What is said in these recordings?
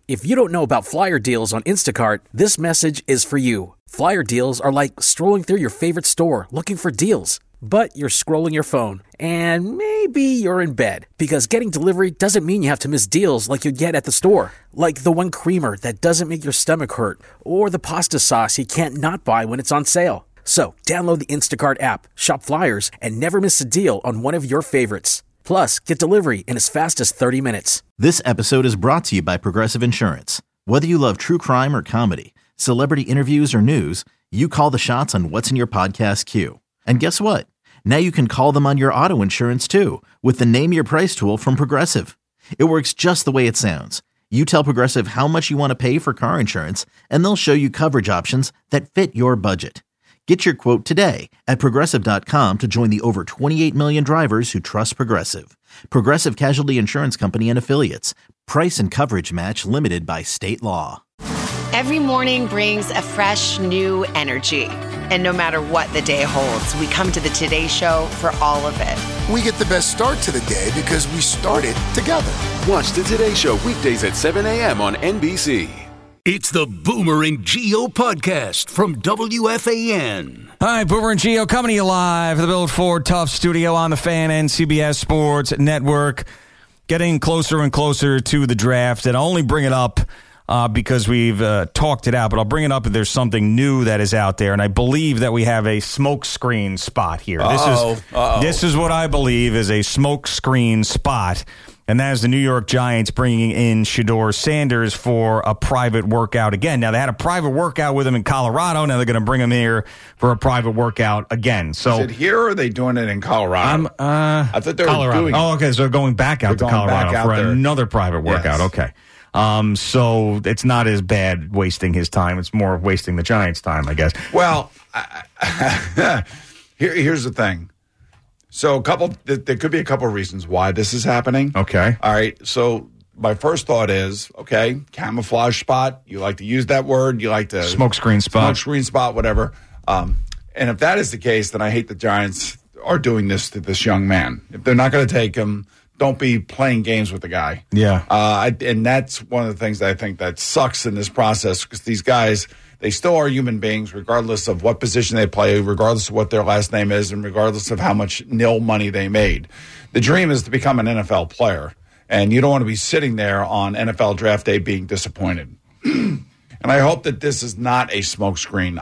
If you don't know about flyer deals on Instacart, this message is for you. Flyer deals are like strolling through your favorite store looking for deals. But you're scrolling your phone, and maybe you're in bed, because getting delivery doesn't mean you have to miss deals like you get at the store. Like the one creamer that doesn't make your stomach hurt, or the pasta sauce you can't not buy when it's on sale. So, download the Instacart app, shop flyers, and never miss a deal on one of your favorites. Plus, get delivery in as fast as 30 minutes. This episode is brought to you by Progressive Insurance. Whether you love true crime or comedy, celebrity interviews or news, you call the shots on what's in your podcast queue. And guess what? Now you can call them on your auto insurance too with the Name Your Price tool from Progressive. It works just the way it sounds. You tell Progressive how much you want to pay for car insurance, and they'll show you coverage options that fit your budget. Get your quote today at Progressive.com to join the over 28 million drivers who trust Progressive. Progressive Casualty Insurance Company and Affiliates. Price and coverage match limited by state law. Every morning brings a fresh, new energy. And no matter what the day holds, we come to the Today Show for all of it. We get the best start to the day because we started together. Watch the Today Show weekdays at 7 a.m. on NBC. It's the Boomer and Gio podcast from WFAN. Hi, Boomer and Gio coming to you live at the Build Ford Tough studio on the Fan and CBS Sports Network. Getting closer and closer to the draft, and I'll only bring it up because we've talked it out, but I'll bring it up if there's something new that is out there, and I believe that we have a smoke screen spot here. This is what I believe is a smoke screen spot, and that is the New York Giants bringing in Shedeur Sanders for a private workout again. Now, they had a private workout with him in Colorado. Now they're going to bring him here for a private workout again. So, is it here or are they doing it in Colorado? I thought they were doing it. Oh, okay, so they're going back out to Colorado for another private workout. Yes. Okay. So it's not as bad wasting his time. It's more wasting the Giants' time, I guess. Well, here's the thing. So there could be a couple of reasons why this is happening. Okay. All right. So my first thought is, okay, camouflage spot. You like to use that word. You like to smoke screen spot, whatever. And if that is the case, then I hate the Giants are doing this to this young man. If they're not going to take him, don't be playing games with the guy. Yeah. And that's one of the things that I think that sucks in this process, because these guys, they still are human beings, regardless of what position they play, regardless of what their last name is, and regardless of how much nil money they made. The dream is to become an NFL player, and you don't want to be sitting there on NFL draft day being disappointed. And I hope that this is not a smokescreen.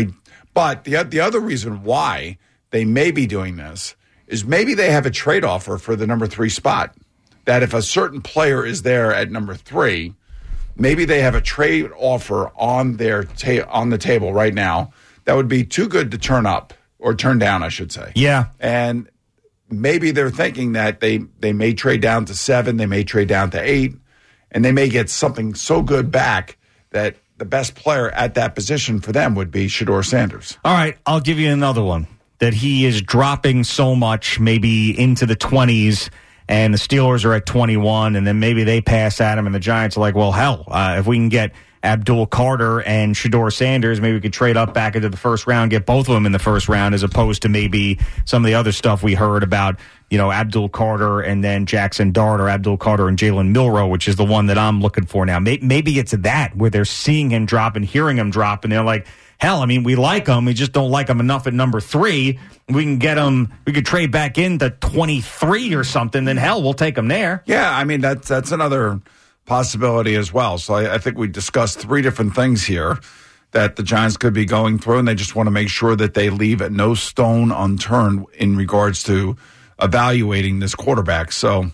But the other reason why they may be doing this is maybe they have a trade offer for the number 3 spot, that if a certain player is there at number 3, maybe they have a trade offer on on the table right now that would be too good to turn up, or turn down, I should say. Yeah. And maybe they're thinking that they may trade down to 7, they may trade down to 8, and they may get something so good back that the best player at that position for them would be Shedeur Sanders. All right, I'll give you another one. That he is dropping so much, maybe into the 20s, and the Steelers are at 21, and then maybe they pass at him, and the Giants are like, well, hell, if we can get Abdul Carter and Shedeur Sanders, maybe we could trade up back into the first round, get both of them in the first round, as opposed to maybe some of the other stuff we heard about, Abdul Carter and then Jackson Dart, or Abdul Carter and Jalen Milroe, which is the one that I'm looking for now. Maybe it's that, where they're seeing him drop and hearing him drop, and they're like, hell, I mean, we like him. We just don't like him enough at number 3. We can get him. We could trade back into 23 or something. Then hell, we'll take him there. Yeah, I mean that's another possibility as well. So I think we discussed 3 different things here that the Giants could be going through, and they just want to make sure that they leave at no stone unturned in regards to evaluating this quarterback. So,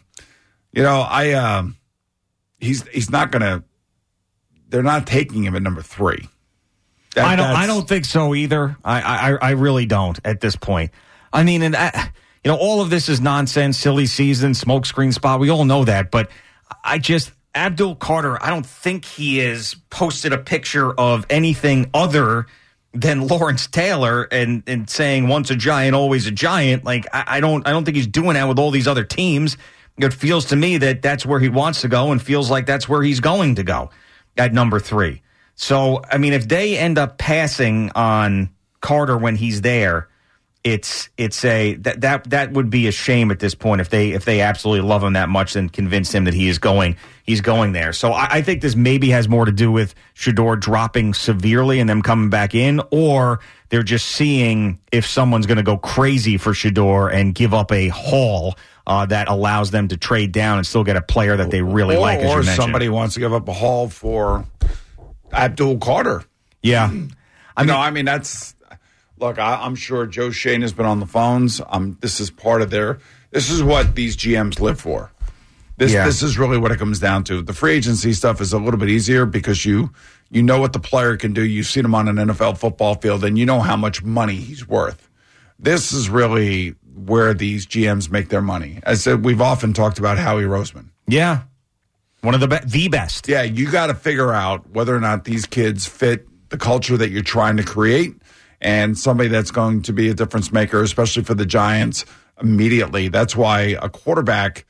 he's not going to. They're not taking him at number 3. I don't think so either. I really don't at this point. I mean, and all of this is nonsense, silly season, smokescreen spot. We all know that, but Abdul Carter, I don't think he has posted a picture of anything other than Lawrence Taylor and saying once a Giant, always a Giant. Like I don't think he's doing that with all these other teams. It feels to me that that's where he wants to go, and feels like that's where he's going to go at number 3. So, I mean, if they end up passing on Carter when he's there, It's that would be a shame at this point if they absolutely love him that much and convince him that he's going there. So I think this maybe has more to do with Shedeur dropping severely and them coming back in, or they're just seeing if someone's going to go crazy for Shedeur and give up a haul that allows them to trade down and still get a player that they really like. As you mentioned, somebody wants to give up a haul for Abdul Carter. Yeah, I mean that's. Look, I'm sure Joe Shane has been on the phones. This is part of this is what these GMs live for. This is really what it comes down to. The free agency stuff is a little bit easier because you know what the player can do. You've seen him on an NFL football field, and you know how much money he's worth. This is really where these GMs make their money. As we've often talked about Howie Roseman. Yeah, one of the best. Yeah, you got to figure out whether or not these kids fit the culture that you're trying to create. And somebody that's going to be a difference maker, especially for the Giants, immediately. That's why a quarterback,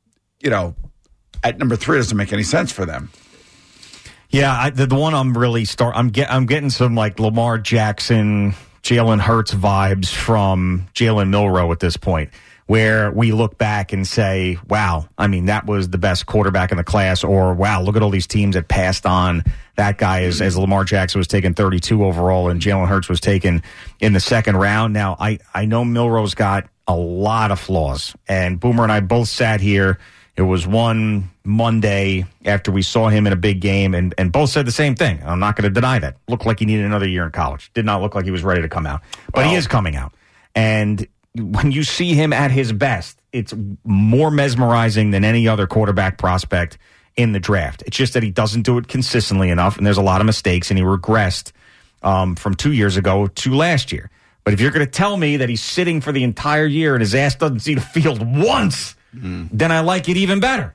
at number 3 doesn't make any sense for them. Yeah, the one I'm really I'm getting some like Lamar Jackson, Jalen Hurts vibes from Jalen Milroe at this point, where we look back and say, wow, I mean, that was the best quarterback in the class, or wow, look at all these teams that passed on that guy as Lamar Jackson was taken 32 overall and Jalen Hurts was taken in the second round. Now, I know Milroe's got a lot of flaws, and Boomer and I both sat here. It was one Monday after we saw him in a big game, and both said the same thing. I'm not going to deny that. Looked like he needed another year in college. Did not look like he was ready to come out. But he is coming out. And when you see him at his best, it's more mesmerizing than any other quarterback prospect in the draft. It's just that he doesn't do it consistently enough, and there's a lot of mistakes, and he regressed from 2 years ago to last year. But if you're going to tell me that he's sitting for the entire year and his ass doesn't see the field once, then I like it even better.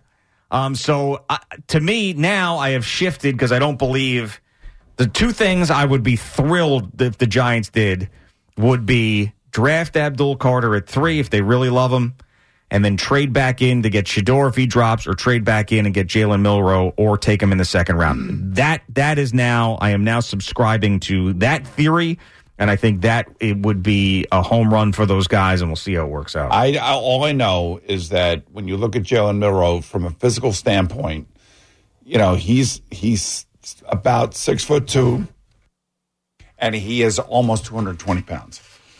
To me, now I have shifted because I don't believe the two things I would be thrilled if the Giants did would be draft Abdul Carter at 3 if they really love him, and then trade back in to get Shedeur if he drops, or trade back in and get Jalen Milroe, or take him in the second round. That is now, I am now subscribing to that theory, and I think that it would be a home run for those guys, and we'll see how it works out. All I know is that when you look at Jalen Milroe from a physical standpoint, he's about 6'2", and he is almost 220 pounds.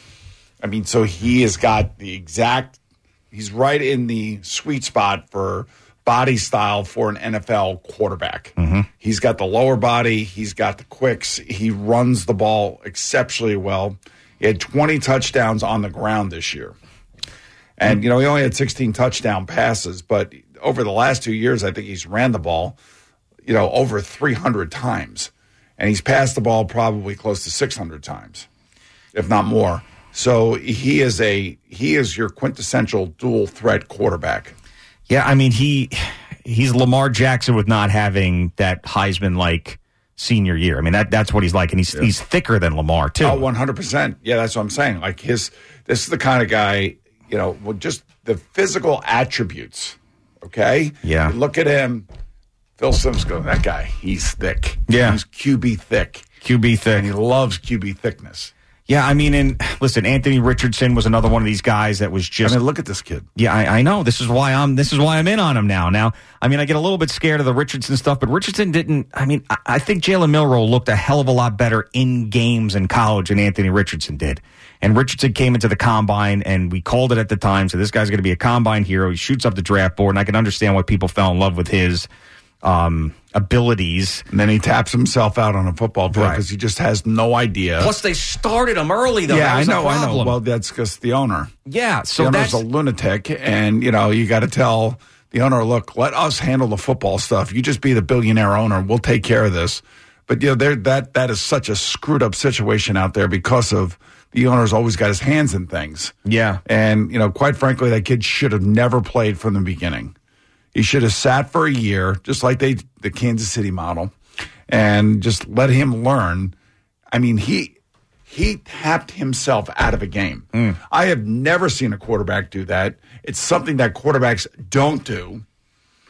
I mean, so he has got he's right in the sweet spot for body style for an NFL quarterback. Mm-hmm. He's got the lower body. He's got the quicks. He runs the ball exceptionally well. He had 20 touchdowns on the ground this year. And, he only had 16 touchdown passes, but over the last 2 years, I think he's ran the ball, over 300 times. And he's passed the ball probably close to 600 times, if not more. So he is your quintessential dual threat quarterback. Yeah, I mean he's Lamar Jackson with not having that Heisman-like senior year. I mean that's what he's like, and he's thicker than Lamar too. Oh, 100%. Yeah, that's what I'm saying. Like this is the kind of guy, just the physical attributes. Okay. Yeah. You look at him, Phil Simms goes, that guy, he's thick. Yeah, he's QB thick. QB thick, and he loves QB thickness. Yeah, I mean, and listen, Anthony Richardson was another one of these guys that was just. I mean, look at this kid. Yeah, I know. This is why I'm in on him now. Now, I mean, I get a little bit scared of the Richardson stuff, but Richardson didn't. I mean, I think Jalen Milroe looked a hell of a lot better in games in college than Anthony Richardson did. And Richardson came into the combine, and we called it at the time. So this guy's going to be a combine hero. He shoots up the draft board, and I can understand why people fell in love with his abilities. And then he taps himself out on a football field because he just has no idea. Plus, they started him early, though. Yeah, I know. Well, that's because the owner. Yeah, so the owner's a lunatic, and you got to tell the owner, look, let us handle the football stuff. You just be the billionaire owner. We'll take care of this. But that is such a screwed up situation out there because of the owner's always got his hands in things. Yeah, and quite frankly, that kid should have never played from the beginning. He should have sat for a year, just like the Kansas City model, and just let him learn. I mean, he tapped himself out of a game. I have never seen a quarterback do that. It's something that quarterbacks don't do.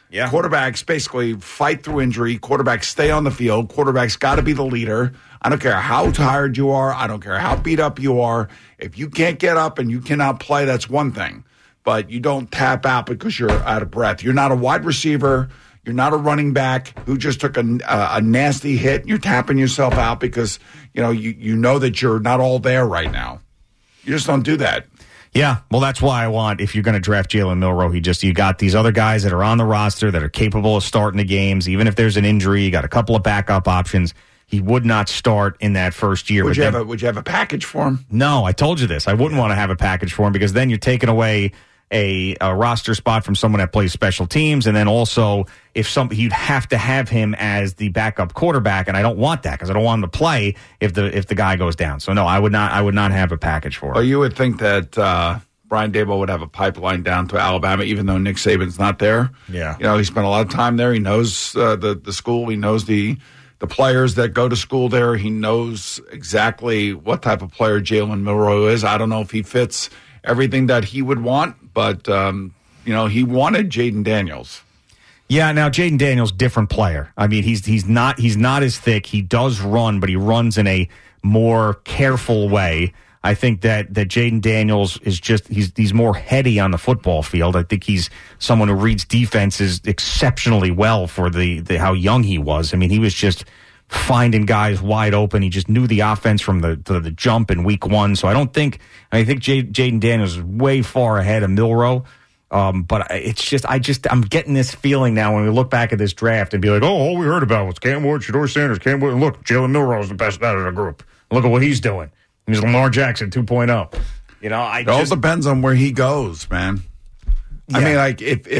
Yeah. Quarterbacks basically fight through injury. Quarterbacks stay on the field. Quarterbacks got to be the leader. I don't care how tired you are. I don't care how beat up you are. If you can't get up and you cannot play, that's one thing. But you don't tap out because you're out of breath. You're not a wide receiver. You're not a running back who just took a nasty hit. And you're tapping yourself out because you know that you're not all there right now. You just don't do that. Yeah, well, that's why I want, if you're going to draft Jalen Milroe, you got these other guys that are on the roster that are capable of starting the games. Even if there's an injury, you got a couple of backup options. He would not start in that first year. Would you have a package for him? No, I told you this. I wouldn't want to have a package for him because then you're taking away a roster spot from someone that plays special teams, and then also you'd have to have him as the backup quarterback, and I don't want that because I don't want him to play if the guy goes down. So no, I would not have a package for him. Well, you would think that Brian Daboll would have a pipeline down to Alabama, even though Nick Saban's not there. Yeah, he spent a lot of time there. He knows the school. He knows the players that go to school there. He knows exactly what type of player Jalen Milroe is. I don't know if he fits everything that he would want, but he wanted Jaden Daniels. Yeah, now Jaden Daniels, different player. I mean, he's not as thick. He does run, but he runs in a more careful way. I think that Jaden Daniels is he's more heady on the football field. I think he's someone who reads defenses exceptionally well for the how young he was. I mean, he was just finding guys wide open. He just knew the offense from the jump in week one. So I think Jaden Daniels is way far ahead of Milroe. But I'm getting this feeling now when we look back at this draft and be like, all we heard about was Cam Ward, Shedeur Sanders, Cam Ward. And look, Jalen Milroe is the best out of the group. Look at what he's doing. He's Lamar Jackson 2.0. It all depends on where he goes, man. Yeah. I mean, like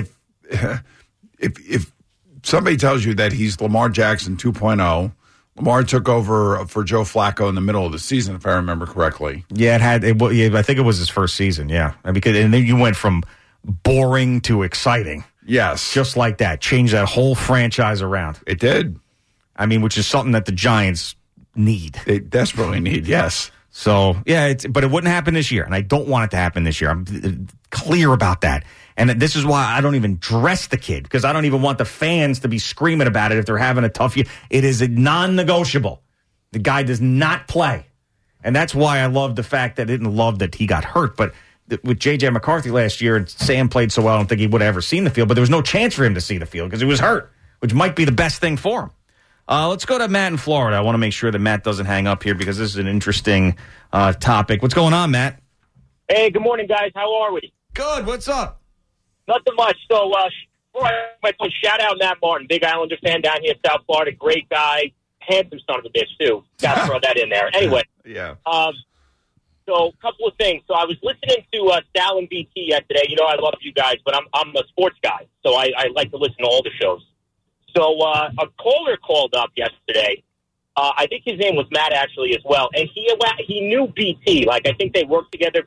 if somebody tells you that he's Lamar Jackson 2.0, Lamar took over for Joe Flacco in the middle of the season, if I remember correctly. Yeah, I think it was his first season. Yeah, and then you went from boring to exciting. Yes, just like that. Changed that whole franchise around. It did. I mean, which is something that the Giants need. They desperately need. Yes. So, yeah, but it wouldn't happen this year, and I don't want it to happen this year. I'm clear about that. And this is why I don't even dress the kid, because I don't even want the fans to be screaming about it if they're having a tough year. It is a non-negotiable. The guy does not play. And that's why I love the fact that I didn't love that he got hurt. But with J.J. McCarthy last year, and Sam played so well, I don't think he would have ever seen the field. But there was no chance for him to see the field because he was hurt, which might be the best thing for him. Let's go to Matt in Florida. I want to make sure that Matt doesn't hang up here because this is an interesting topic. What's going on, Matt? Hey, good morning, guys. How are we? Good. What's up? Nothing much. So, shout out Matt Martin, Big Islander fan down here in South Florida. Great guy. Handsome son of a bitch, too. Got to throw that in there. Anyway. Yeah. So, a couple of things. So, I was listening to Sal and BT yesterday. I love you guys, but I'm a sports guy, so I like to listen to all the shows. So a caller called up yesterday. I think his name was Matt, actually, as well. And he knew BT. Like, I think they worked together.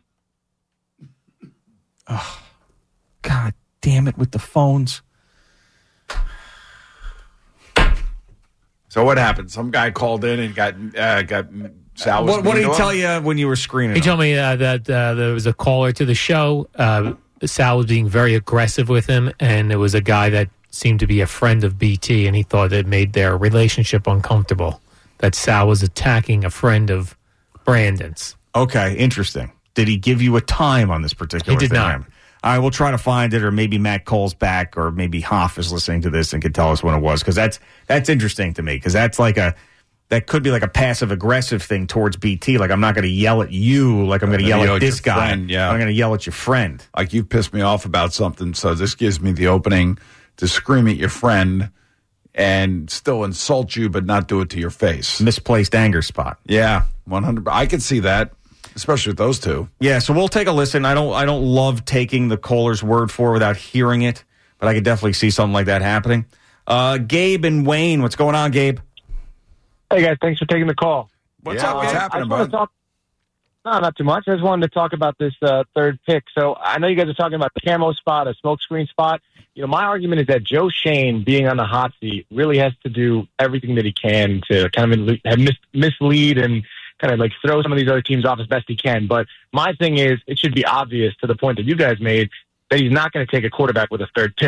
Oh, God damn it with the phones. So what happened? Some guy called in and got Sal. What did he tell you when you were screening? He told me that there was a caller to the show. Sal was being very aggressive with him, and there was a guy that seemed to be a friend of BT, and he thought it made their relationship uncomfortable, that Sal was attacking a friend of Brandon's. Okay, interesting. Did he give you a time on this particular thing? He did not. All right, we'll try to find it, or maybe Matt calls back, or maybe Hoff is listening to this and can tell us when it was, because that's interesting to me, because that could be like a passive-aggressive thing towards BT. Like, I'm not going to yell at you like I'm going to yell at this guy. Friend, yeah. I'm going to yell at your friend. Like, you pissed me off about something, so this gives me the opening to scream at your friend and still insult you, but not do it to your face. Misplaced anger spot. Yeah, 100%. I could see that, especially with those two. Yeah, so we'll take a listen. I don't love taking the caller's word for it without hearing it, but I could definitely see something like that happening. Gabe and Wayne, what's going on, Gabe? Hey, guys, thanks for taking the call. What's up? What's happening, bud? No, not too much. I just wanted to talk about this third pick. So I know you guys are talking about the camo spot, a smokescreen spot. My argument is that Joe Schoen being on the hot seat really has to do everything that he can to kind of mislead and kind of like throw some of these other teams off as best he can. But my thing is, it should be obvious to the point that you guys made that he's not going to take a quarterback with a third pick.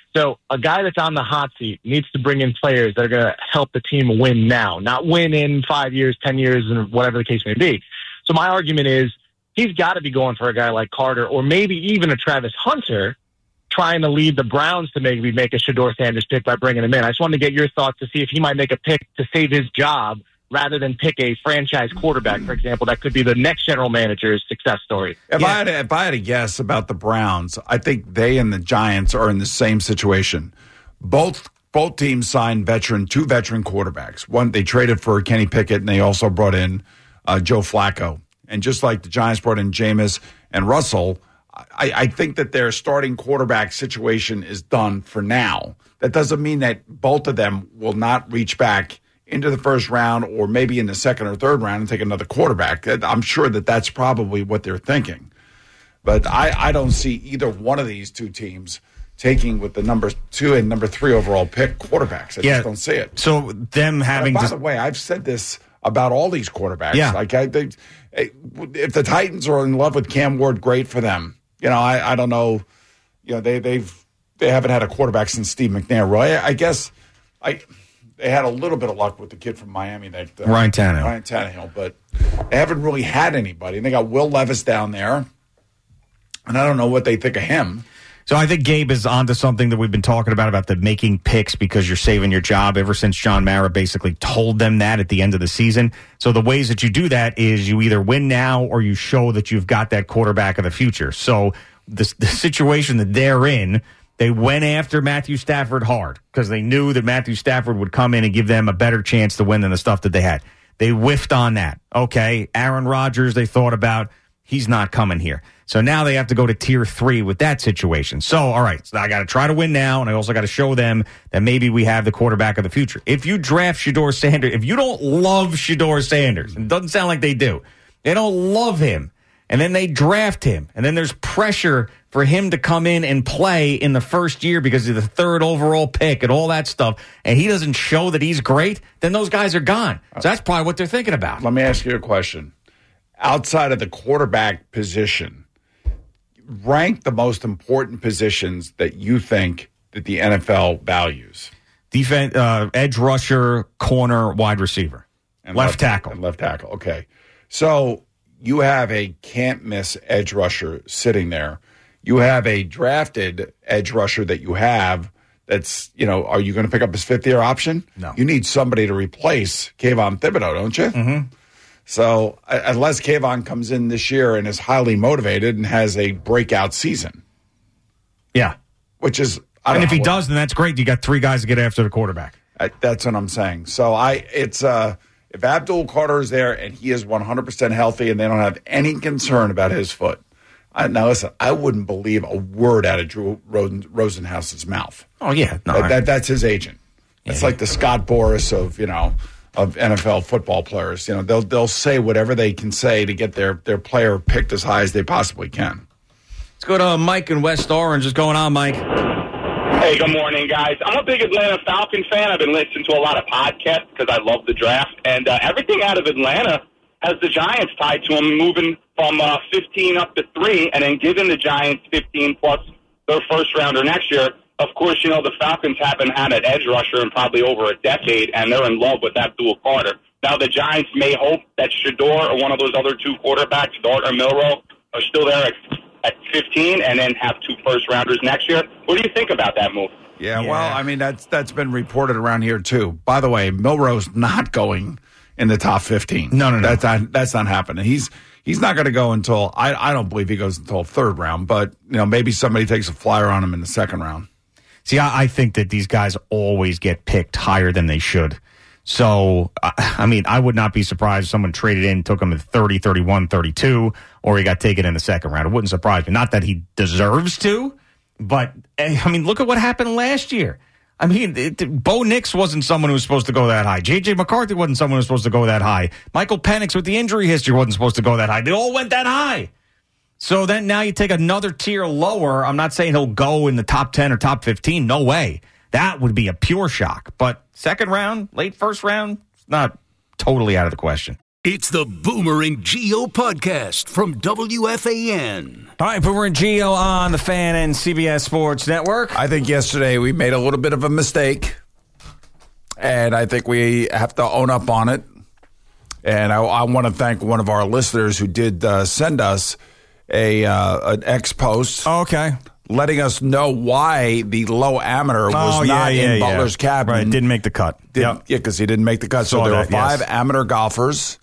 So a guy that's on the hot seat needs to bring in players that are going to help the team win now, not win in 5 years, 10 years, and whatever the case may be. So my argument is he's got to be going for a guy like Carter or maybe even a Travis Hunter, trying to lead the Browns to maybe make a Shedeur Sanders pick by bringing him in. I just wanted to get your thoughts to see if he might make a pick to save his job rather than pick a franchise quarterback, for example, that could be the next general manager's success story. If I had a guess about the Browns, I think they and the Giants are in the same situation. Both teams signed two veteran quarterbacks. One, they traded for Kenny Pickett, and they also brought in Joe Flacco. And just like the Giants brought in Jameis and Russell, I think that their starting quarterback situation is done for now. That doesn't mean that both of them will not reach back into the first round or maybe in the second or third round and take another quarterback. I'm sure that that's probably what they're thinking. But I don't see either one of these two teams taking with the number 2 and number 3 overall pick quarterbacks. I just don't see it. So them having... By the way, I've said this about all these quarterbacks. Yeah. Like if the Titans are in love with Cam Ward, great for them. You know, I don't know. You know, they haven't had a quarterback since Steve McNair. Right? I guess they had a little bit of luck with the kid from Miami, that Ryan Tannehill. Ryan Tannehill, but they haven't really had anybody. And they got Will Levis down there, and I don't know what they think of him. So I think Gabe is onto something that we've been talking about the making picks because you're saving your job ever since John Mara basically told them that at the end of the season. So the ways that you do that is you either win now or you show that you've got that quarterback of the future. So the situation that they're in, they went after Matthew Stafford hard because they knew that Matthew Stafford would come in and give them a better chance to win than the stuff that they had. They whiffed on that. Okay, Aaron Rodgers, they thought about, he's not coming here. So now they have to go to tier 3 with that situation. So, all right, so I got to try to win now, and I also got to show them that maybe we have the quarterback of the future. If you draft Shedeur Sanders, if you don't love Shedeur Sanders, and it doesn't sound like they do, they don't love him, and then they draft him, and then there's pressure for him to come in and play in the first year because he's the 3rd overall pick and all that stuff, and he doesn't show that he's great, then those guys are gone. So that's probably what they're thinking about. Let me ask you a question. Outside of the quarterback position, rank the most important positions that you think that the NFL values. Defense, edge rusher, corner, wide receiver, and left tackle. And left tackle, okay. So you have a can't-miss edge rusher sitting there. You have a drafted edge rusher that you have that's, are you going to pick up his 5th-year option? No. You need somebody to replace Kayvon Thibodeau, don't you? Mm-hmm. So unless Kayvon comes in this year and is highly motivated and has a breakout season. Yeah. Which is... And if he does, then that's great. You got 3 guys to get after the quarterback. That's what I'm saying. So if Abdul Carter is there and he is 100% healthy and they don't have any concern about his foot, now listen, I wouldn't believe a word out of Drew Rosenhaus's mouth. Oh, yeah. No, that's his agent. It's like the Scott Boras of NFL football players. They'll say whatever they can say to get their player picked as high as they possibly can. Let's go to Mike in West Orange. What's going on, Mike? Hey, good morning, guys. I'm a big Atlanta Falcon fan. I've been listening to a lot of podcasts because I love the draft. And everything out of Atlanta has the Giants tied to them, moving from 15 up to 3, and then giving the Giants 15 plus their first-rounder next year. Of course, the Falcons haven't had an edge rusher in probably over a decade, and they're in love with Abdul Carter. Now, the Giants may hope that Shedeur or one of those other 2 quarterbacks, Dart or Milroe, are still there at 15 and then have 2 first-rounders next year. What do you think about that move? Yeah, well, I mean, that's been reported around here, too. By the way, Milroe's not going in the top 15. No. That's not happening. He's not going to go until, I don't believe he goes until 3rd round, but, maybe somebody takes a flyer on him in the 2nd round. See, I think that these guys always get picked higher than they should. So, I mean, I would not be surprised if someone traded in, took him at 30, 31, 32, or he got taken in the 2nd round. It wouldn't surprise me. Not that he deserves to, but, I mean, look at what happened last year. I mean, Bo Nix wasn't someone who was supposed to go that high. J.J. McCarthy wasn't someone who was supposed to go that high. Michael Penix with the injury history wasn't supposed to go that high. They all went that high. So then now you take another tier lower. I'm not saying he'll go in the top 10 or top 15. No way. That would be a pure shock. But 2nd round, late 1st round, it's not totally out of the question. It's the Boomer and Geo podcast from WFAN. All right, Boomer and Geo on the Fan and CBS Sports Network. I think yesterday we made a little bit of a mistake, and I think we have to own up on it. And I want to thank one of our listeners who did send us an X post. Oh, okay. Letting us know why the low amateur was not in Butler's cabin. Right, didn't make the cut. Yeah, because he didn't make the cut. So there were 5 amateur golfers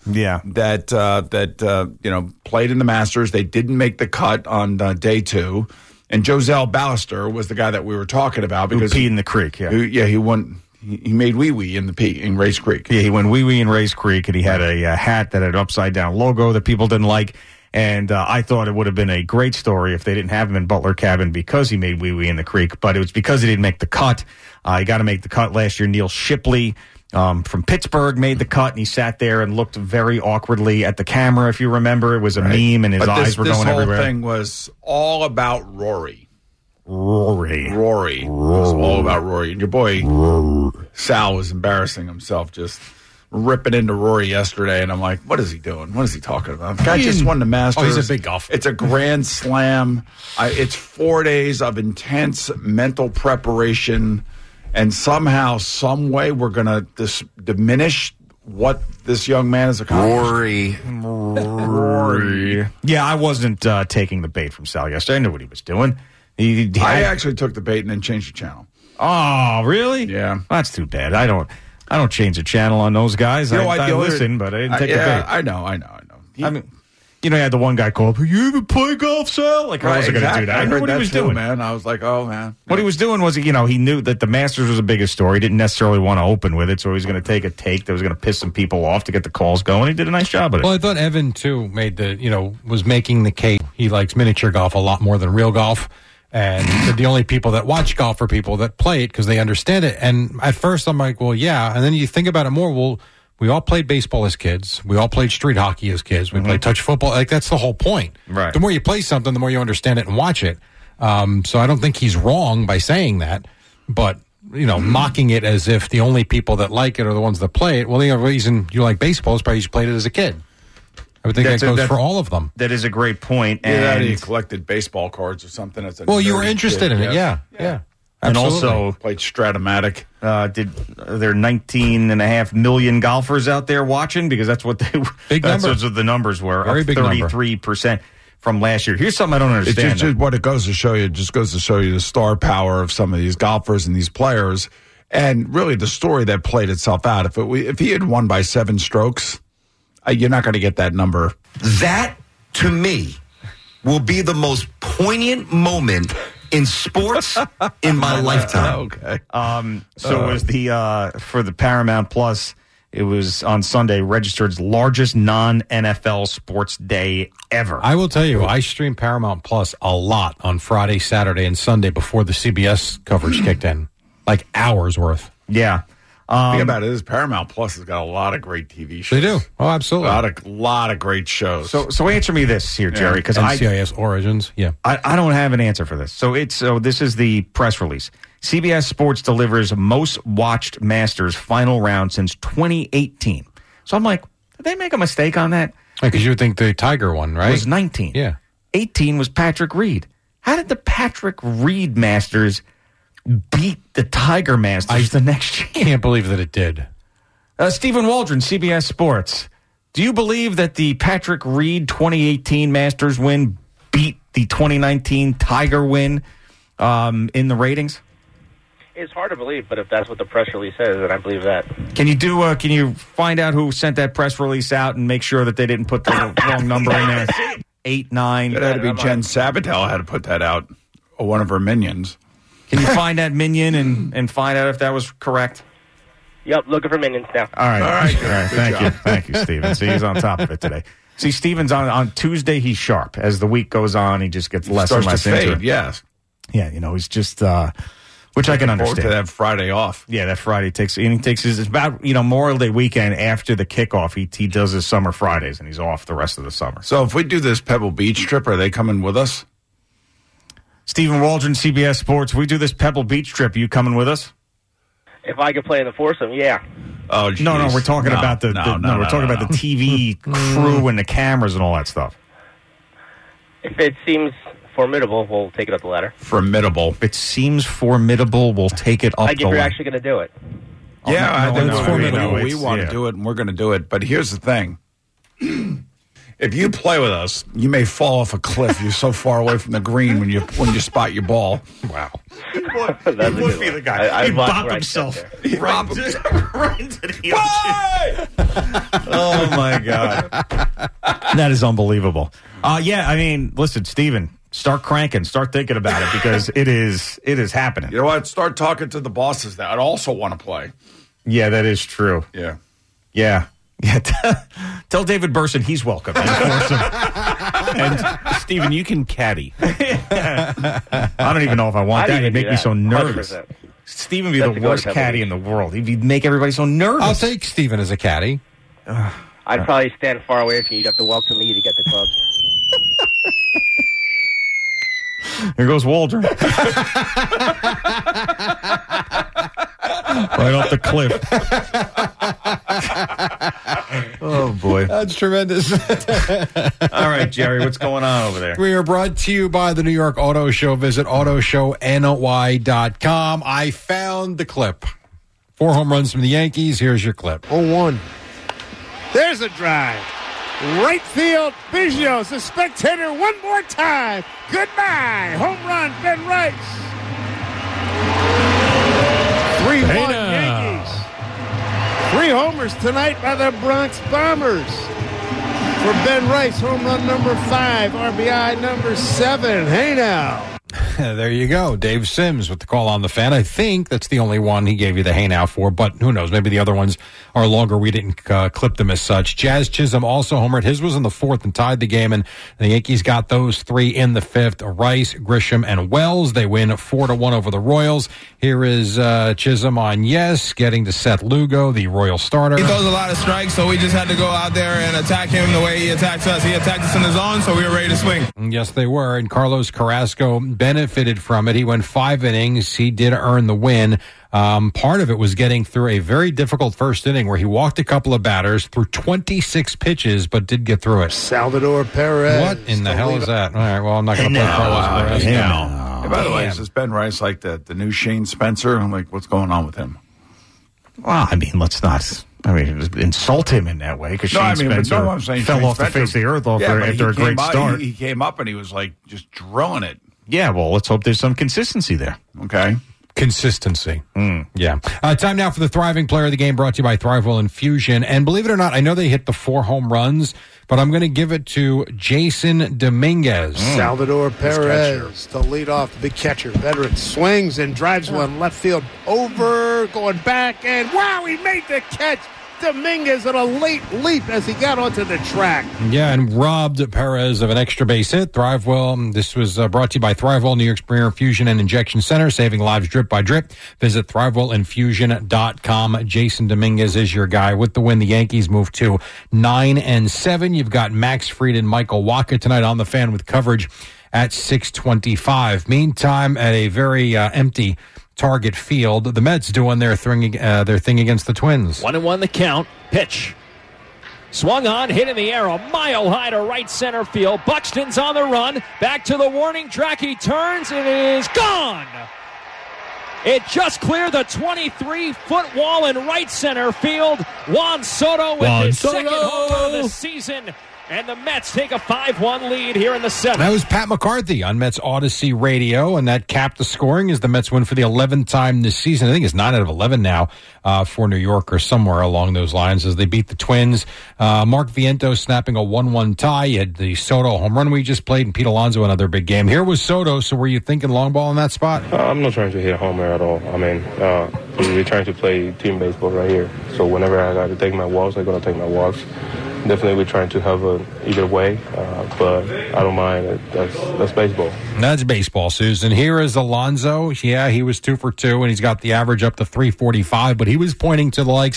that played in the Masters. They didn't make the cut on day 2. And Joselle Ballister was the guy that we were talking about. Because who peed in the creek, he won. He made wee-wee in Race Creek. Yeah, he went wee-wee in Race Creek, and he had a hat that had an upside-down logo that people didn't like. And I thought it would have been a great story if they didn't have him in Butler cabin because he made wee-wee in the creek. But it was because he didn't make the cut. He got to make the cut last year. Neil Shipley from Pittsburgh made the cut, and he sat there and looked very awkwardly at the camera, if you remember. It was a meme, and his eyes were going everywhere. This whole thing was all about Rory. Rory. It was all about Rory. And your boy Sal was embarrassing himself just ripping into Rory yesterday, and I'm like, what is he doing? What is he talking about? The guy just won the Masters. Oh, he's a big golfer. It's a grand slam. It's 4 days of intense mental preparation, and somehow, some way, we're going to diminish what this young man has accomplished. Rory. Yeah, I wasn't taking the bait from Sal yesterday. I knew what he was doing. I actually took the bait and then changed the channel. Oh, really? Yeah. That's too bad. I don't change the channel on those guys. I listen, but I didn't take the bait. I know. I mean, you had the one guy call up, you ever play golf, Sal? Like, I wasn't going to do that. I knew what he was doing, man. I was like, oh, man. What he was doing was, he knew that the Masters was the biggest story. He didn't necessarily want to open with it, so he was going to take a take that was going to piss some people off to get the calls going. He did a nice job of it. Well, I thought Evan, too, was making the case. He likes miniature golf a lot more than real golf. And the only people that watch golf are people that play it because they understand it. And at first I'm like, well, yeah. And then you think about it more. Well, we all played baseball as kids. We all played street hockey as kids. We played touch football. Like, that's the whole point. Right. The more you play something, the more you understand it and watch it. So I don't think he's wrong by saying that. But, mocking it as if the only people that like it are the ones that play it. Well, the reason you like baseball is probably you played it as a kid. I would think that goes for all of them. That is a great point. And you collected baseball cards or something. You were interested in it, yeah. And Absolutely. also played Stratomatic. There are 19.5 million golfers out there watching because that's what that's what the numbers were. Very up big 33% from last year. Here's something I don't understand. It's just what it goes to show you. It just goes to show you the star power of some of these golfers and these players, and really the story that played itself out. If he had won by 7 strokes, you're not going to get that number. That, to me, will be the most poignant moment in sports in my lifetime. Okay. So it was for the Paramount Plus, it was on Sunday, registered's largest non-NFL sports day ever. I will tell you, I streamed Paramount Plus a lot on Friday, Saturday, and Sunday before the CBS coverage kicked in. Like hours worth. Yeah. Think about it. This Paramount Plus has got a lot of great TV shows. They do. Oh, absolutely. A lot of great shows. So answer me this here, Jerry, because NCIS Origins. Yeah, I don't have an answer for this. So this is the press release. CBS Sports delivers most watched Masters final round since 2018. So I'm like, did they make a mistake on that? Because you would think the Tiger one, right? It was 19. Yeah, 18 was Patrick Reed. How did the Patrick Reed Masters beat the Tiger Masters the next year? I can't believe that it did. Stephen Waldron, CBS Sports. Do you believe that the Patrick Reed 2018 Masters win beat the 2019 Tiger win in the ratings? It's hard to believe, but if that's what the press release says, then I believe that. Can you find out who sent that press release out and make sure that they didn't put the wrong number in there? 8, 9. That had to be Jen Sabatel had to put that out, or one of her minions. Can you find that minion and find out if that was correct? Yep, looking for minions now. All right. Thank you, Steven. See, he's on top of it today. See, Steven's on Tuesday, he's sharp. As the week goes on, he just gets less and less into it. Yes. Yeah, he's just, which I can understand. To that Friday off. Yeah, that Friday takes his, it's about, Memorial Day weekend after the kickoff. He does his summer Fridays, and he's off the rest of the summer. So if we do this Pebble Beach trip, are they coming with us? Stephen Waldron, CBS Sports. We do this Pebble Beach trip. Are you coming with us? If I could play in the foursome, yeah. Oh, geez. No, we're talking about the TV crew and the cameras and all that stuff. If it seems formidable, we'll take it up the ladder. Formidable. If it seems formidable, we'll take it up the ladder. You're actually going to do it. Yeah, we it's want to do it, and we're going to do it. But here's the thing. If you play with us, you may fall off a cliff. You're so far away from the green when you spot your ball. Wow. He would be the guy. He'd bop himself right into the ocean. Oh, my God. That is unbelievable. Yeah, I mean, listen, Steven, start cranking. Start thinking about it because it is happening. You know what? Start talking to the bosses that also want to play. Yeah, that is true. Yeah. Yeah. Tell David Burson he's welcome. And Steven, you can caddy. I don't even know if I want that. It'd make me so nervous. 100%. Steven would be the worst caddy in the world. He'd make everybody so nervous. I'll take Steven as a caddy. I'd probably stand far away from you. You'd have to welcome me to get the clubs. Here goes Waldron. Right off the cliff. Oh, boy. That's tremendous. All right, Jerry, what's going on over there? We are brought to you by the New York Auto Show. Visit autoshowny.com. I found the clip. 4 home runs from the Yankees. Here's your clip. 0-1. There's a drive. Right field, Biggio's the spectator one more time. Goodbye. Home run, Ben Rice. 3-1 Yankees. 3 homers tonight by the Bronx Bombers. For Ben Rice, home run number 5, RBI number 7. Hey now. There you go. Dave Sims with the call on the fan. I think that's the only one he gave you the hey now for, but who knows? Maybe the other ones are longer. We didn't clip them as such. Jazz Chisholm also homered. His was in the 4th and tied the game, and the Yankees got those 3 in the 5th. Rice, Grisham, and Wells. They win 4-1 over the Royals. Here is Chisholm on yes, getting to Seth Lugo, the Royal starter. He throws a lot of strikes, so we just had to go out there and attack him the way he attacks us. He attacked us in the zone, so we were ready to swing. Yes, they were, and Carlos Carrasco benefited from it. He went 5 innings. He did earn the win. Part of it was getting through a very difficult first inning where he walked a couple of batters, threw 26 pitches, but did get through it. Salvador Perez. What in the hell is that? All right, well, I'm not going to play Carlos Perez. Hey, by the way, is this Ben Rice like the new Shane Spencer? I'm like, what's going on with him? Well, I mean, let's not... insult him in that way because Shane Spencer fell off the face of the earth after a great start. He came up and he was like just drilling it. Yeah, well, let's hope there's some consistency there. Okay. Consistency. Yeah. Time now for the thriving player of the game, brought to you by Thrivewell Infusion. And believe it or not, I know they hit the 4 home runs, but I'm going to give it to Jason Dominguez. Salvador Perez, the leadoff, the big catcher, veteran, swings and drives one left field over, going back, and wow, he made the catch. Dominguez on a late leap as he got onto the track. Yeah, and robbed Perez of an extra base hit. Thrivewell, this was brought to you by Thrivewell, New York's premier infusion and injection center, saving lives drip by drip. Visit ThrivewellInfusion.com. Jason Dominguez is your guy. With the win, the Yankees move to 9-7. You've got Max Fried and Michael Wacha tonight on the fan with coverage at 6:25. Meantime, at a very empty Target Field, the Mets doing their thing against the Twins. 1-1 the count. Pitch. Swung on, hit in the air, a mile high to right center field. Buxton's on the run. Back to the warning track. He turns. It is gone. It just cleared the 23-foot wall in right center field. Juan Soto with his second home run of the season. And the Mets take a 5-1 lead here in the 7th. That was Pat McCarthy on Mets Odyssey Radio, and that capped the scoring as the Mets win for the 11th time this season. I think it's 9 out of 11 now for New York or somewhere along those lines as they beat the Twins. Mark Vientos snapping a 1-1 tie. You had the Soto home run we just played, and Pete Alonso another big game. Here was Soto, so were you thinking long ball in that spot? I'm not trying to hit a homer at all. I mean, we're trying to play team baseball right here. So whenever I got to take my walks, I'm going to take my walks. Definitely we're trying to have either way, but I don't mind. That's baseball. That's baseball, Susan. Here is Alonso. Yeah, he was 2 for 2, and he's got the average up to 345, but he was pointing to the likes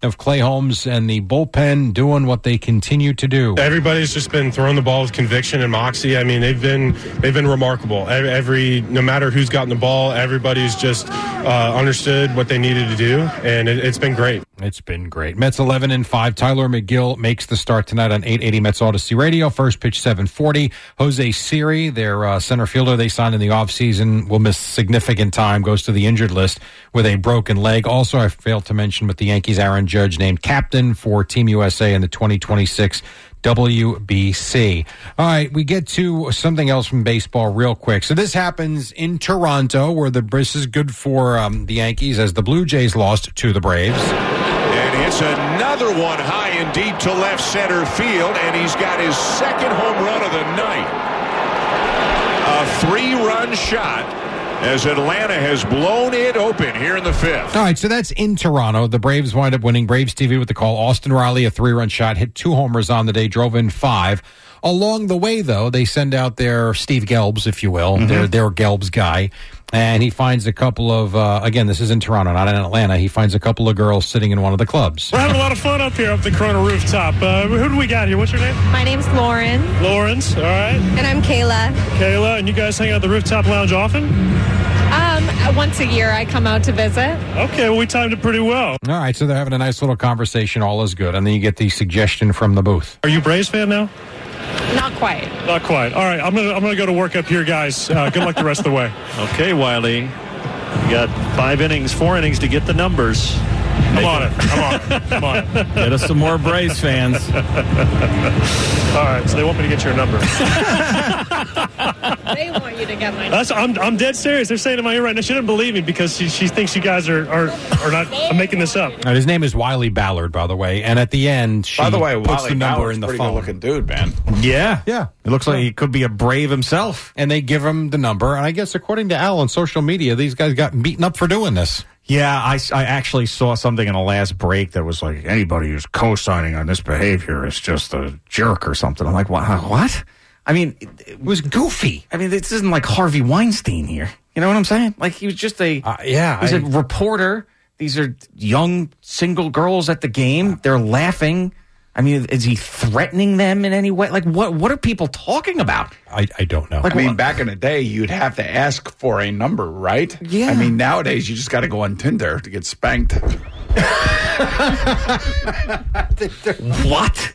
of Clay Holmes and the bullpen doing what they continue to do. Everybody's just been throwing the ball with conviction and moxie. I mean, they've been remarkable. No matter who's gotten the ball, everybody's just understood what they needed to do, and it's been great. It's been great. Mets 11-5. Tyler McGill makes the start tonight on 880 Mets Odyssey Radio. First pitch 7:40. Jose Siri, their center fielder they signed in the offseason, will miss significant time, goes to the injured list with a broken leg. Also, I failed to mention with the Yankees, Aaron Judge named captain for Team USA in the 2026 WBC. All right, we get to something else from baseball real quick. So this happens in Toronto, where this is good for the Yankees as the Blue Jays lost to the Braves. And hits another one high and deep to left center field, and he's got his second home run of the night. A 3-run shot as Atlanta has blown it open here in the 5th. All right, so that's in Toronto. The Braves wind up winning. Braves TV with the call. Austin Riley, a 3-run shot, hit 2 homers on the day, drove in 5. Along the way, though, they send out their Steve Gelbs, if you will, their Gelbs guy, and he finds a couple of, again, this is in Toronto, not in Atlanta, he finds a couple of girls sitting in one of the clubs. We're having a lot of fun up here up the Corona rooftop. Who do we got here? What's your name? My name's Lauren. Lawrence, all right. And I'm Kayla. Kayla, and you guys hang out at the rooftop lounge often? Once a year I come out to visit. Okay, well, we timed it pretty well. All right, so they're having a nice little conversation, all is good, and then you get the suggestion from the booth. Are you a Braves fan now? Not quite. Not quite. All right, I'm gonna go to work up here, guys. Good luck the rest of the way. Okay, Wiley. You got 4 innings to get the numbers. Come on. Get us some more Braves fans. All right, so they want me to get your number. They want you to get my number. I'm dead serious. They're saying to my ear right now, she didn't believe me because she thinks you guys are not. I'm making this up. Right, his name is Wiley Ballard, by the way, and at the end, she puts the number in the phone. Pretty good-looking dude, man. Yeah. It looks like he could be a Brave himself. And they give him the number, and I guess according to Al on social media, these guys got beaten up for doing this. Yeah, I actually saw something in the last break that was like, anybody who's co-signing on this behavior is just a jerk or something. I'm like, what? I mean, it was goofy. I mean, this isn't like Harvey Weinstein here. You know what I'm saying? Like, he was just he's a reporter. These are young single girls at the game. They're laughing. I mean, is he threatening them in any way? Like, what are people talking about? I don't know. Like, I mean, back in the day, you'd have to ask for a number, right? Yeah. I mean, nowadays, you just got to go on Tinder to get spanked. What?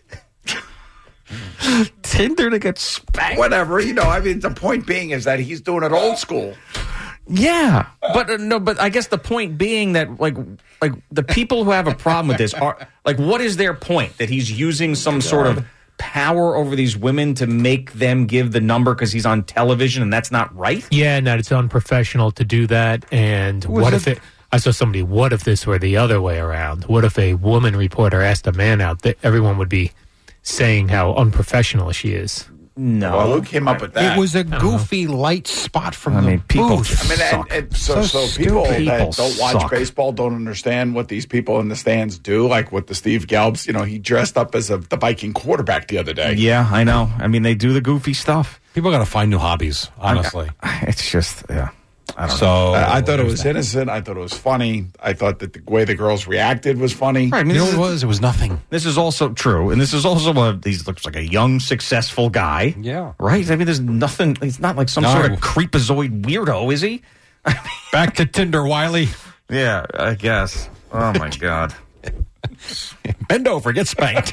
Tinder to get spanked? Whatever. I mean, the point being is that he's doing it old school. Yeah, but I guess the point being that like the people who have a problem with this are like, what is their point? That he's using some sort of power over these women to make them give the number because he's on television and that's not right? Yeah, and that it's unprofessional to do that. And what if I saw somebody, what if this were the other way around? What if a woman reporter asked a man out? That everyone would be saying how unprofessional she is. No. Well, who came up with that? It was a goofy light spot from the people booth. suck. So people that don't watch suck. baseball don't understand what these people in the stands do, like with the Steve Gelbs. He dressed up as the Viking quarterback the other day. Yeah, I know. I mean, they do the goofy stuff. People got to find new hobbies, honestly. It's just, yeah. I don't know. I thought it was innocent. I thought it was funny. I thought that the way the girls reacted was funny. Right, I mean, You know what it was? It was nothing. This is also true, and this is also one of these looks like a young, successful guy. Yeah. Right? I mean, there's nothing, he's not like some sort of creepazoid weirdo, is he? Back to Tinder, Wiley. Yeah, I guess. Oh, my God. Bend over, get spanked.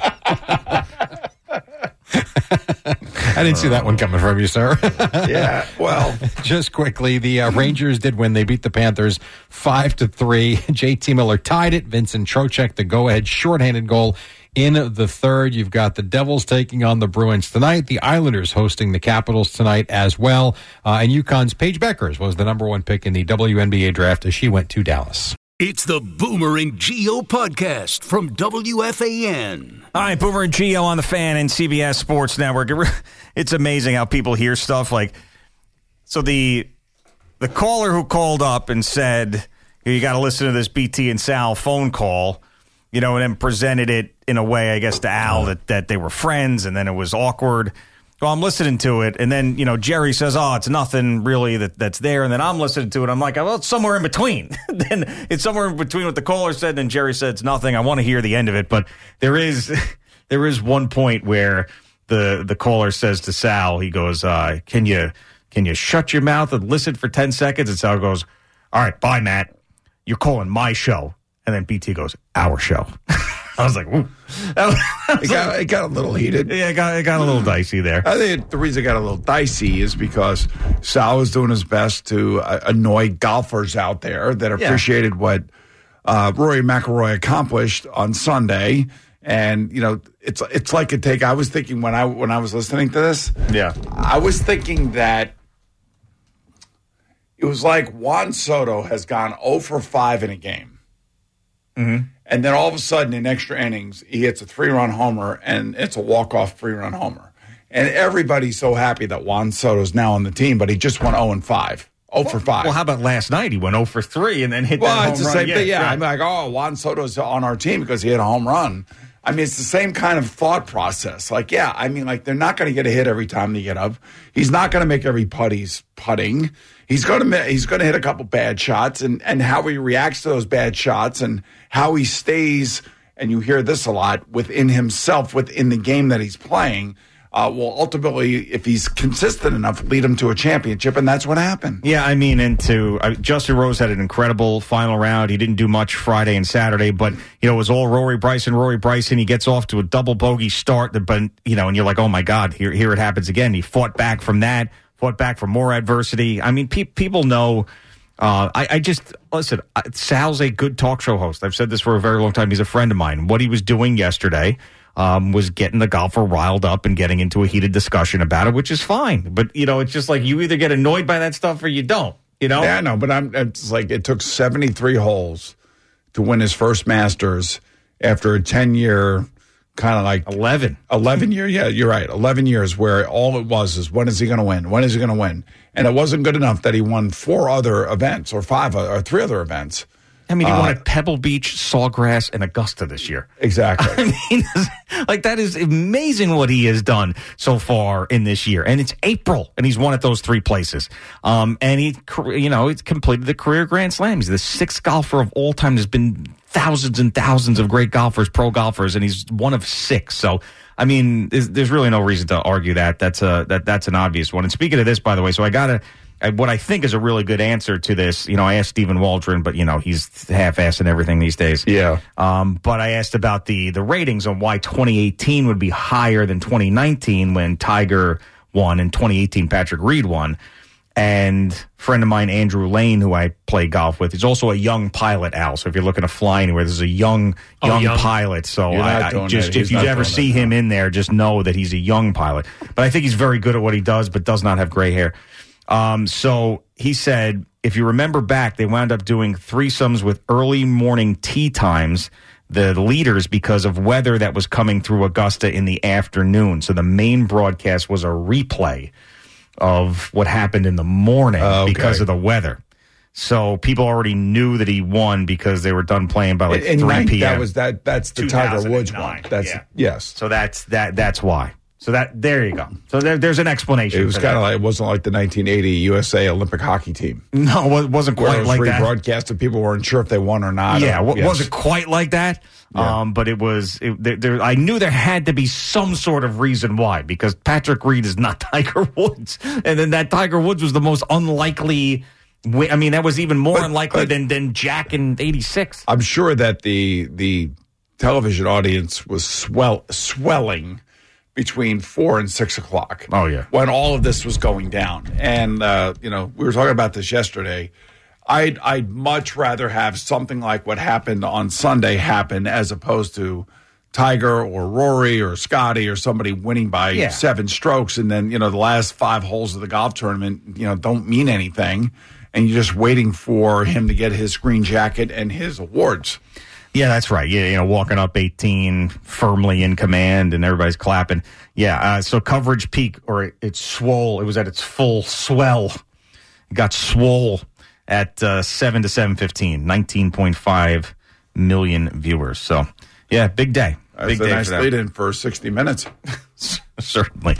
I didn't see that one coming from you, sir. Yeah, well. Just quickly, the Rangers did win. They beat the Panthers 5-3. JT Miller tied it. Vincent Trocheck, the go-ahead shorthanded goal in the third. You've got the Devils taking on the Bruins tonight. The Islanders hosting the Capitals tonight as well. And UConn's Paige Beckers was the number 1 pick in the WNBA draft as she went to Dallas. It's the Boomer and Geo podcast from WFAN. All right, Boomer and Geo on the Fan and CBS Sports Network. It's amazing how people hear stuff like, so the caller who called up and said, you got to listen to this BT and Sal phone call, and then presented it in a way, I guess, to Al that they were friends and then it was awkward. So I'm listening to it, and then, Jerry says, oh, it's nothing really that's there. And then I'm listening to it. I'm like, well, it's somewhere in between. Then it's somewhere in between what the caller said, and then Jerry said it's nothing. I want to hear the end of it. But there is one point where the caller says to Sal, he goes, can you shut your mouth and listen for 10 seconds? And Sal goes, all right, bye, Matt. You're calling my show. And then BT goes, our show. I was like, ooh. It got a little heated. Yeah, it got a little dicey there. I think the reason it got a little dicey is because Sal was doing his best to annoy golfers out there that appreciated what Rory McIlroy accomplished on Sunday. And, it's like a take. I was thinking when I was listening to this, I was thinking that it was like Juan Soto has gone 0 for 5 in a game. Mm-hmm. And then all of a sudden, in extra innings, he hits a 3-run homer, and it's a walk-off 3-run homer. And everybody's so happy that Juan Soto's now on the team, but he just went 0-5. 0 for 5. Well, how about last night? He went 0 for 3 and then hit that home run. Well, it's the same thing. Yeah, I'm like, Juan Soto's on our team because he hit a home run. I mean, it's the same kind of thought process. Like, they're not going to get a hit every time they get up. He's not going to make every putt he's putting. He's going to hit a couple bad shots, and how he reacts to those bad shots and how he stays, and you hear this a lot, within himself, within the game that he's playing, will ultimately, if he's consistent enough, lead him to a championship, and that's what happened. Yeah, I mean, Justin Rose had an incredible final round. He didn't do much Friday and Saturday, but, it was all Rory Bryson. He gets off to a double bogey start, but, and you're like, oh, my God, here it happens again. He fought back from that, fought back from more adversity. I mean, people know. Listen, Sal's a good talk show host. I've said this for a very long time. He's a friend of mine. What he was doing yesterday was getting the golfer riled up and getting into a heated discussion about it, which is fine. But, it's just like you either get annoyed by that stuff or you don't, Yeah, I know, but it's like it took 73 holes to win his first Masters after a 10-year kind of like 11 year. Yeah, you're right. 11 years where all it was is when is he going to win? When is he going to win? And it wasn't good enough that he won 4 other events or 3 other events. I mean, he won at Pebble Beach, Sawgrass, and Augusta this year. Exactly. I mean, that is amazing what he has done so far in this year. And it's April, and he's won at those 3 places. And he's completed the career Grand Slam. He's the 6th golfer of all time. There's been thousands and thousands of great golfers, pro golfers, and he's one of 6. So, I mean, there's really no reason to argue that. That's an obvious one. And speaking of this, by the way, so what I think is a really good answer to this, I asked Stephen Waldron, but, he's half-assing everything these days. Yeah. But I asked about the ratings on why 2018 would be higher than 2019 when Tiger won and 2018 Patrick Reed won. And a friend of mine, Andrew Lane, who I play golf with, is also a young pilot, Al. So if you're looking to fly anywhere, there's a young pilot. So if you ever see him in there, just know that he's a young pilot. But I think he's very good at what he does, but does not have gray hair. So he said, if you remember back, they wound up doing threesomes with early morning tee times, the leaders, because of weather that was coming through Augusta in the afternoon. So the main broadcast was a replay of what happened in the morning because of the weather. So people already knew that he won because they were done playing by like 3 p.m. That's the Tiger Woods one. Yes. So that's why. So there you go. So there's an explanation. It was kind of like, it wasn't like the 1980 USA Olympic hockey team. No, it wasn't quite like that. Rebroadcasted, people weren't sure if they won or not. Yeah, wasn't quite like that. Yeah. But it was. I knew there had to be some sort of reason why, because Patrick Reed is not Tiger Woods, and then that Tiger Woods was the most unlikely. I mean, that was even more unlikely than Jack in '86. I'm sure that the television audience was swelling between 4 and 6 o'clock. Oh, yeah. When all of this was going down. And, we were talking about this yesterday. I'd much rather have something like what happened on Sunday happen as opposed to Tiger or Rory or Scotty or somebody winning by 7 strokes. And then, the last 5 holes of the golf tournament, don't mean anything. And you're just waiting for him to get his green jacket and his awards. Yeah, that's right. Yeah, walking up 18, firmly in command, and everybody's clapping. Yeah, so coverage peak, or it swole. It was at its full swell. It got swole at 7 to 7:15, 19.5 million viewers. So, yeah, big day. That's a nice lead-in for 60 minutes. Certainly.